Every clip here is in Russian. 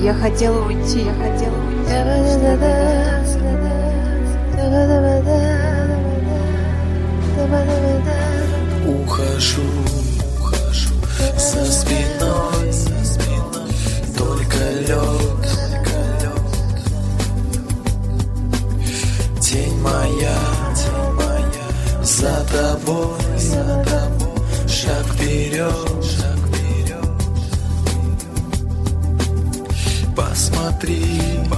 Я хотела уйти. Ухожу за спиной, только лед. Тень моя за тобой, шаг вперед. Посмотри,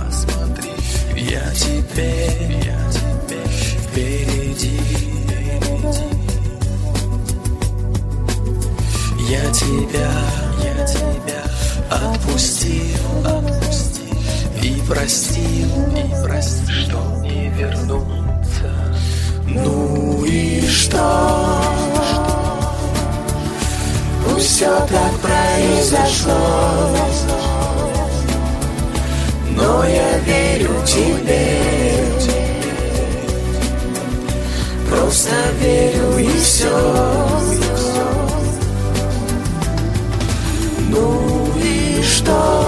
я теперь впереди. Я тебя отпустил и простил, что не вернуться. Ну и что? Пусть все так произошло, но я верю тебе. Просто верю и все. Ну и что?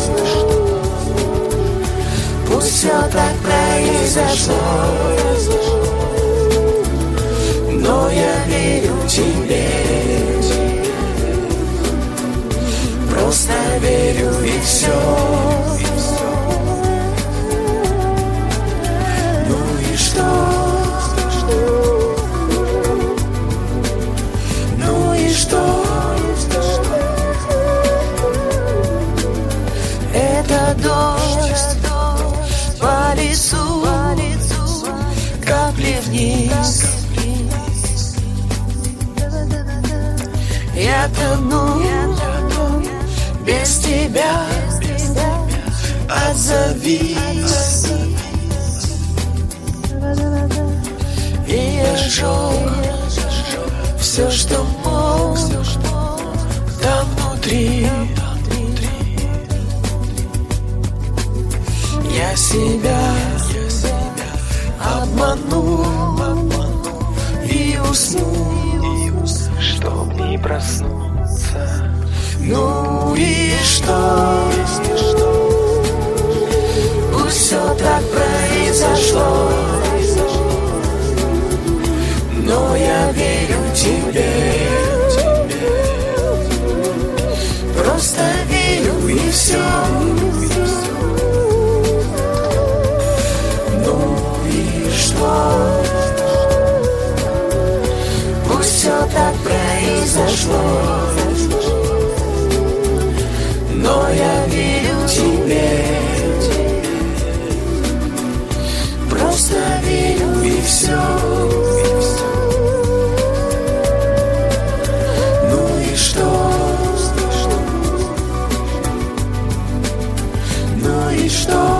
Пусть все так произошло, но я верю тебе. Просто верю и все. Ну и что? Ну и что? Это дождь по лесу, капли вниз. Я тону без тебя, отзовись. И я сжег все, что мог там внутри. Я себя обманул и уснул, чтоб не проснуться. Ну и что? Пусть все так произошло, но я верю тебе. Просто верю и все. Пусть все так произошло, но я верю тебе. Просто верю и все. Ну и что? Ну и что?